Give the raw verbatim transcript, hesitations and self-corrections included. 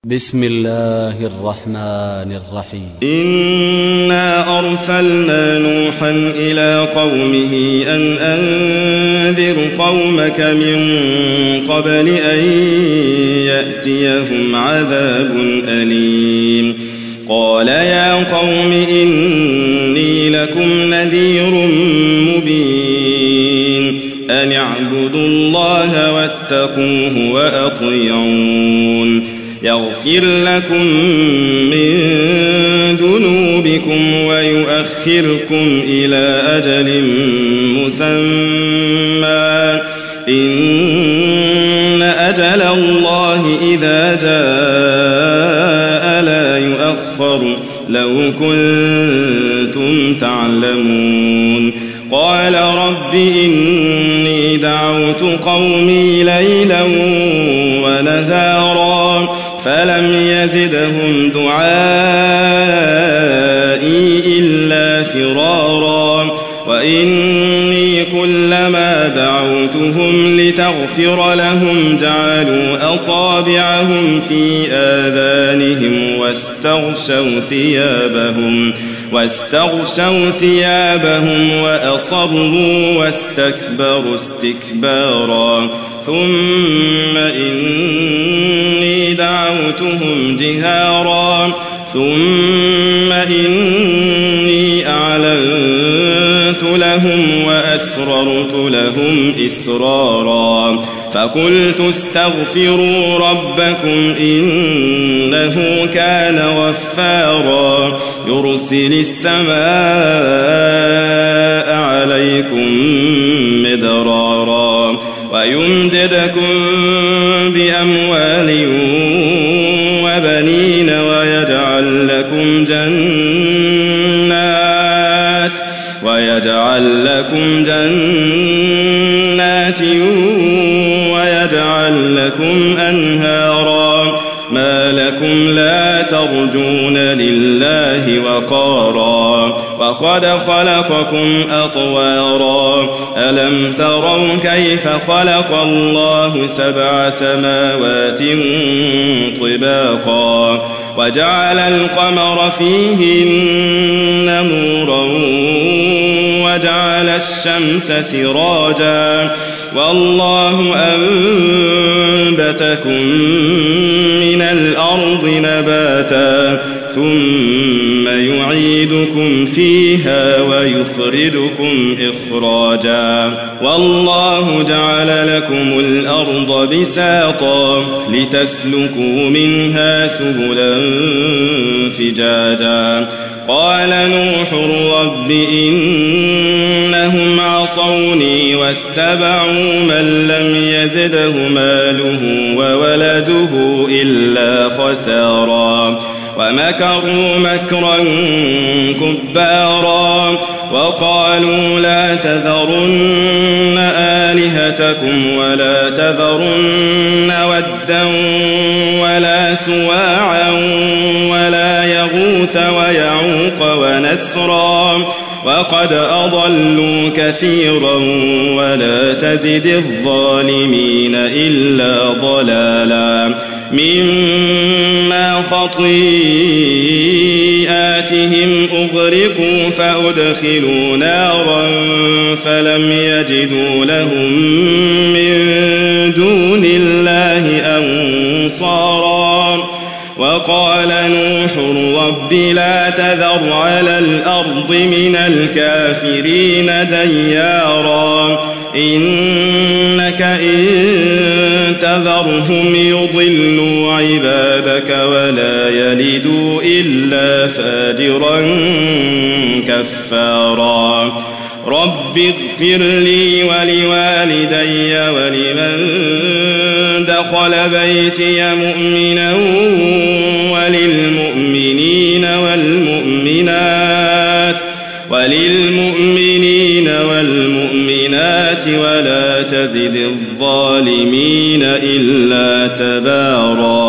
بسم الله الرحمن الرحيم. إنا أرسلنا نوحا إلى قومه أن أنذر قومك من قبل أن يأتيهم عذاب أليم. قال يا قوم إني لكم نذير مبين أن اعبدوا الله واتقوه وأطيعون يغفر لكم من ذنوبكم ويؤخركم إلى أجل مسمى إن أجل الله إذا جاء لا يؤخر لو كنتم تعلمون. قال رب إني دعوت قومي ليلا ونهارا فلم يزدهم دعائي إلا فرارا وإني كلما دعوتهم لتغفر لهم جعلوا أصابعهم في آذانهم واستغشوا ثيابهم واستغشوا ثيابهم وأصروا واستكبروا استكبارا ثم إني دعوتهم جهارا ثم إني أعلنت لهم وأسررت لهم إسرارا فقلت استغفروا ربكم إنه كان غفارا يرسل السماء عليكم مدرارا ويمددكم بأموال وبنين ويجعل لكم جنات ويجعل لكم جنات ويجعل لكم أنهارا ما لكم لا ترجون لله وقارا وقد خلقكم أطوارا ألم تروا كيف خلق الله سبع سماوات طباقا وجعل القمر فيهن نورا وجعل الشمس سراجا والله أنبتكم من الأرض نباتا ثم يعيدكم فيها ويخرجكم إخراجا والله جعل لكم الأرض بساطا لتسلكوا منها سبلا فجاجا. قال نوح رب إنهم عصوني واتبعوا من لم يزده ماله وولده إلا خسارا ومكروا مكرا كبارا وقالوا لا تذرن آلهتكم ولا تذرن ودا ولا سواعا ولا يغوث ويعوق ونسرا وقد أضلوا كثيرا ولا تزد الظالمين إلا ضلالا مما خطيئاتهم أغرقوا فأدخلوا نارا فلم يجدوا لهم من دون الله أنصارا. وقال نوح رب لا تذر على الأرض من الكافرين ديارا إنك إن تذرهم يضلوا عبادك ولا يلدوا إلا فاجرا كفارا. رب اغفر لي ولوالدي ولمن دخل بيتي مؤمنا وللمؤمنين والمؤمنات وللمؤمنين والمؤمنات ولا تزد الظالمين إلا تبارا.